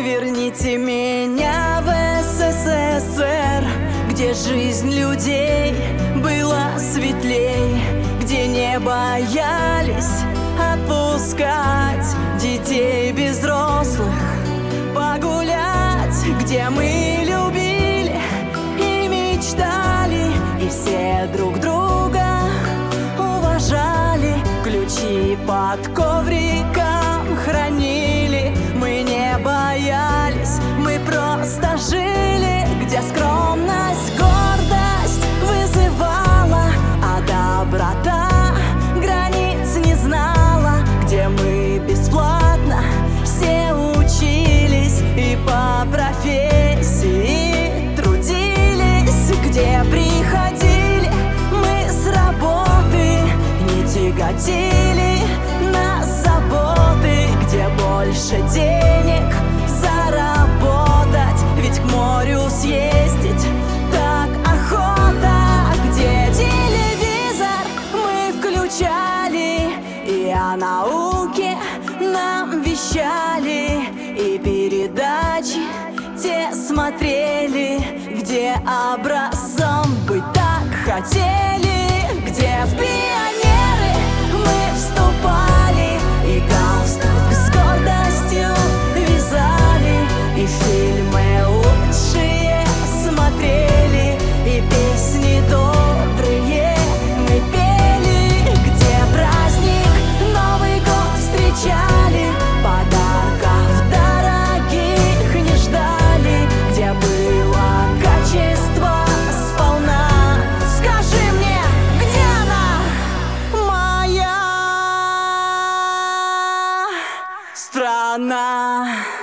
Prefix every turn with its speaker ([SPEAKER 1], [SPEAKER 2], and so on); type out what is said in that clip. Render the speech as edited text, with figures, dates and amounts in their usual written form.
[SPEAKER 1] верните меня в СССР, где жизнь людей была светлей, где не боялись отпускать детей без взрослых погулять, где мы любили и мечтали, и все друг друга уважали, ключи под ковриком хранили. Мы не боялись, мы просто жили, где скромность, гордость вызывала, а доброта границ не знала, где мы бесплатно все учились и по профессии трудились, где приходили мы с работы, не тяготили нас заботы, где больше денег заработать, ведь к морю съездить так охота, где телевизор мы включали и о науке нам вещали, и передачи те смотрели, где образцом быть так хотели, где в пионеры мы вступали и галстук с гордостью вязали, и фильмы лучшие смотрели, и песни добрые мы пели, где праздник Новый год встречали, подарков дорогих не ждали, где было качество сполна. Скажи мне, где она, моя страна?